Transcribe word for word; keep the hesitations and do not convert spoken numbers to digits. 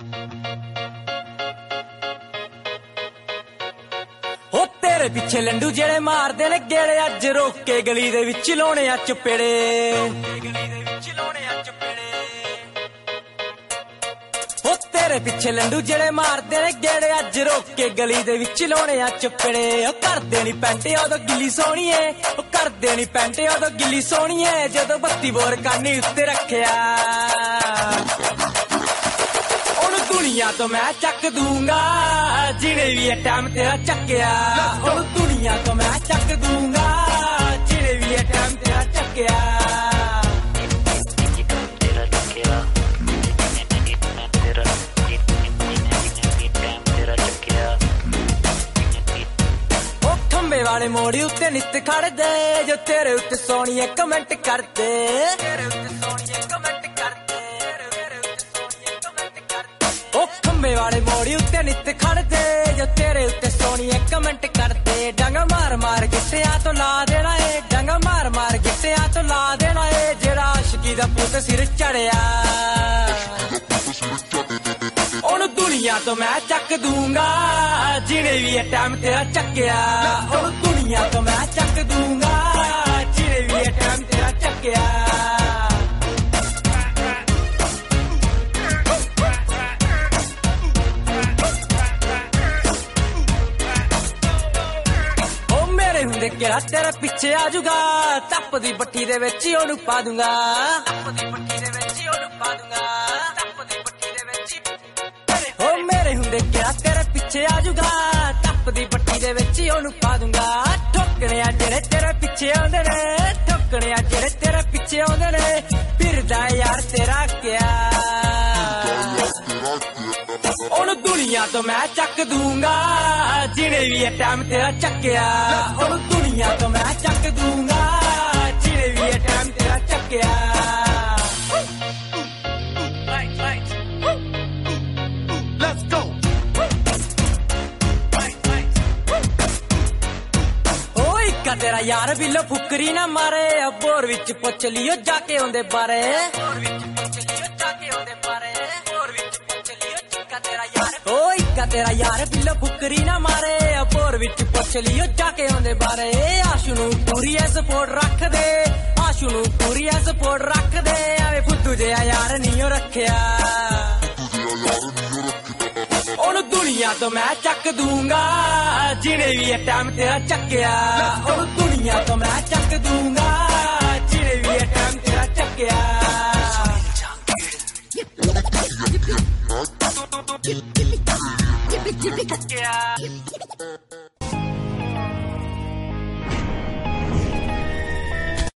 हो तेरे पिछे लंडू जेड़े मारदे ने गेड़े अज रोक के गली दे विच लाउणे आ चपेड़े हो तेरे पिछे लंडू जेड़े मारदे ने गेड़े अज रोक के गली दे विच लाउणे आ चपेड़े ओ करदे नी पैंटे ओदो गिल्ली सोहणीए ओ करदे नी पैंटे ओदो गिल्ली सोहणीए जदों बत्ती बोर कानी उत्ते रखिया दुनिया तो मैं चक दूंगा जिने भी ये टाइम तेरा चक्या और दुनिया तो मैं चक दूंगा जिने भी ये टाइम तेरा चक्या ओ खंबे वाले मोड़ी उत्ते नित खड़ दे जो तेरे उत्ते सोनिए कमेंट कर दे तेरे उत्ते सोनिए कमेंट कर दे खंबे वाले मोड़ी उत्ते नित खड़ दे जो तेरे उत्ते सोनिए कमेंट कर दे डंगा मार मार गिट्टियां तो ला देना है डंगा मार मार गिट्टियां तो ला देना है जेड़ा आशिकी दा पुत सिर चढ़िया ओनू दुनिया तो मैं चक दूंगा जिने भी ये टाइम तेरा चक्या ओनू दुनिया तो मैं चक दूंगा जिने भी ये टाइम तेरा चक्या केड़ा तेरे पिछे आ जूगा तप दी भट्टी दे विच ओनू पा दूंगा तप दी भट्टी दे विच ओनू पा दूंगा तप दी भट्टी दे विच ओ मेरे हुंदे केड़ा तेरे पिछे आ जूगा तप दी भट्टी दे विच ओनू पा दूंगा ठोकने आ जेड़े तेरे पिछे आंदे ने ठोकने आ जेड़े तेरे पिछे आंदे ने फिरदा यार तेरा क्या ओनू दुनिया तो मैं चक दूंगा जिने भी ये टाइम तेरा चक्या ओनू दुनिया तो मैं चक दूंगा जिने भी ये टाइम तेरा चक्या Let's go ओ इक्का तेरा यार बिल्लो फुकरी ना मारे बोर विच पुछ लियो जाके ओंदे बारे बोर विच पुछ लियो जाके ओंदे बारे बोर विच पुछ लियो चिक्का तेरा यार ओ इक्का तेरा यार बिल्लो फुकरी ना मारे बोर विच पुछ लियो जाके ओंदे बारे आशू नू पूरी ऐ सपोर्ट रख दे आशू नू पूरी ऐ सपोर्ट रख दे आवे फुद्दू जेहा यार नीओ रखिया ओनू दुनिया तो मैं चक दूंगा जिने भी ये टाइम तेरा चक्या ओनू दुनिया तो मैं चक दूंगा जिने भी ये टाइम तेरा चक्या Give me, give me, give me, give me, give me, give me, give me,